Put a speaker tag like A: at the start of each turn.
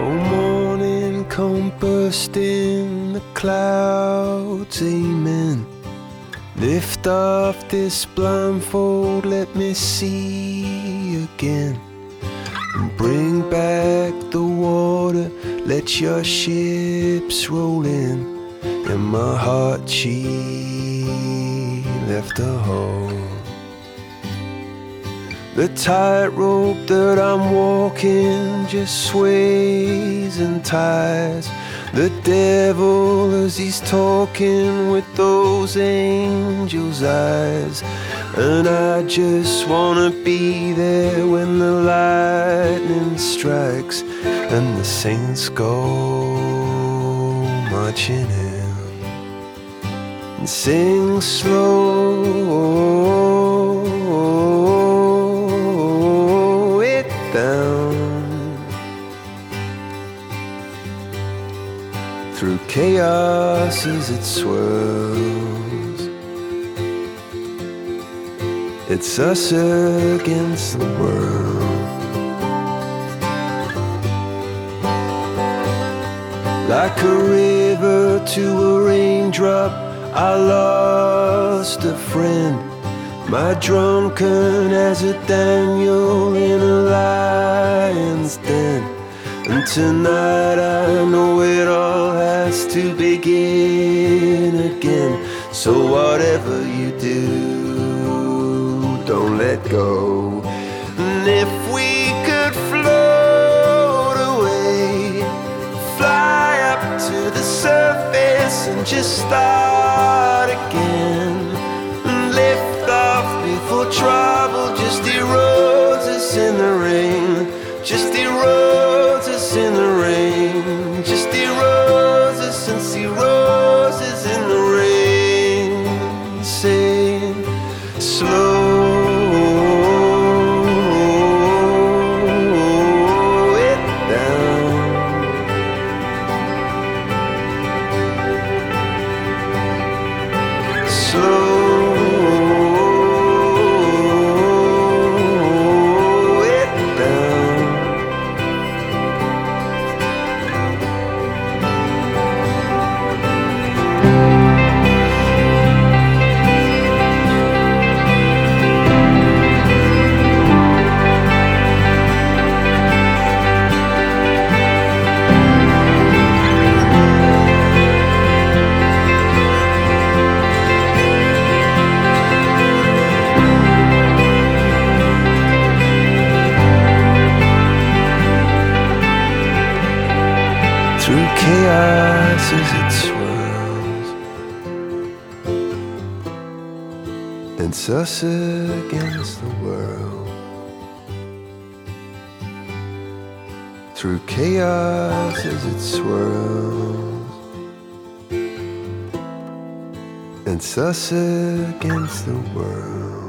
A: Oh, morning come bursting the clouds, amen. Lift off this blindfold, let me see again. And bring back the water, let your ships roll in. And my heart, she left her home. The tightrope that I'm walking just sways and ties. The devil as he's talking with those angels' eyes. And I just wanna be there when the lightning strikes and the saints go marching in. And sing slow it down through chaos as it swirls. It's us against the world. Like a river to a raindrop, I lost a friend. My drunken as a Daniel in a lion's den. And tonight I know it all has to begin again. So whatever you do, don't let go. And if we could float away, fly up to the surface and just start again. And lift off before trouble just erodes us in the rain. Just erodes us in the rain. Just erodes us and see roses in the rain. Saying slow it down. Slow it down. Through chaos as it swirls, it's us against the world. Through chaos as it swirls, it's us against the world.